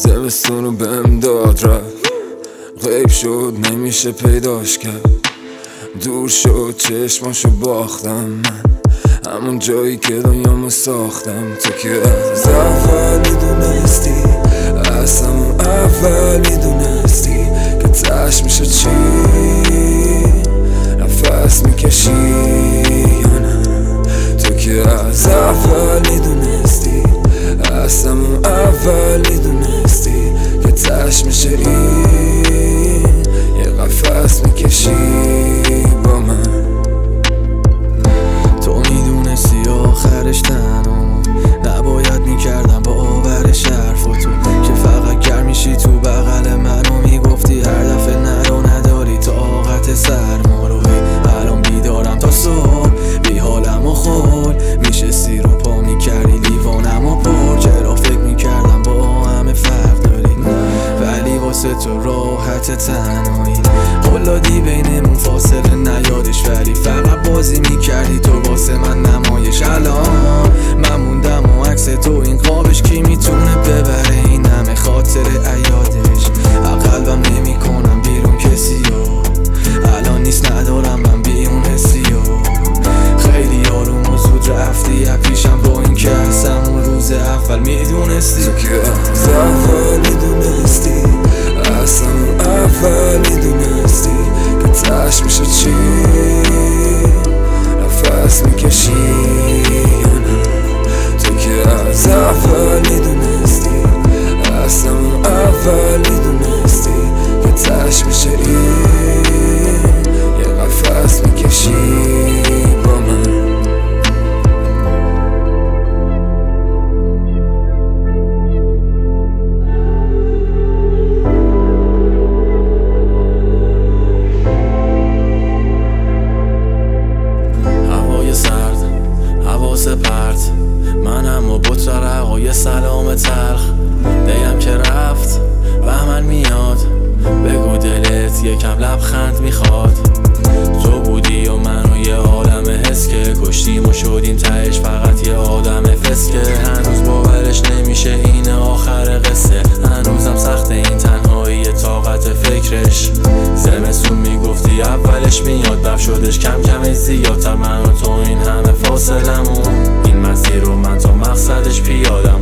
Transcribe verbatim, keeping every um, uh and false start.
زمستون رو بهم داد رفت، غیب شد نمیشه پیداش کرد، دور شد چشماشو باختم من، همون جایی که دنیامو ساختم. تو که از اول میدونستی، از همون اول میدونستی که تش میشه چی، نفس میکشی یا نه. تو که از اول میدونستی، از همون اول میدونستی که تش میشه این، یه قفس میکشی با من. تو میدونستی آخرش تنها نباید میکردم با آورش حرف و تو که فقط گرم میشی تو بغل منو میگفتی هر دفعه نرو نداری طاقت سرما رو. الان بیدارم تا صبح بی حالم و خول میشستی رو پا میکردی لیوانم و پر. چرا فکر میکردم با همه فرق داری، ولی واسه تو راحت تنهایی قلادی بینمون فاصله نیادش، ولی فقط بازی میکردی تو واسه من نمایش. الان من موندم و عکس تو این قابش کی میتونه ببره این همه خاطر ایادش. قلبم نمی کنم بیرون کسی و الان نیست ندارم من بیون حسی و خیلی آروم و زود رفتی پیشم با این که از همون روز اول میدونستی. تو که از اول میدونستی، از همون اول میدونستی که تش میشه چی، نفس میکشی یا نه. تو که از اول میدونستی، از همون اول میدونستی که تش میشه این، یه قفس میکشی با من. پرت منم و بط رقای سلام تلخ دیم که رفت بهمن میاد، بگو دلت یکم لبخند میخواد. تو بودی و من و یه عالم حس که کشتیم و شدیم تهش فقط یه آدم فسکه. هنوز باورش نمیشه این آخر قصه، هنوزم سخته این تنهایی طاقت فکرش. زمستون میگفتی اولش میاد، بف شدش کم کم زیادتر من و تو این همه فاصلمون. این مسیر رو من تا مقصدش پیادم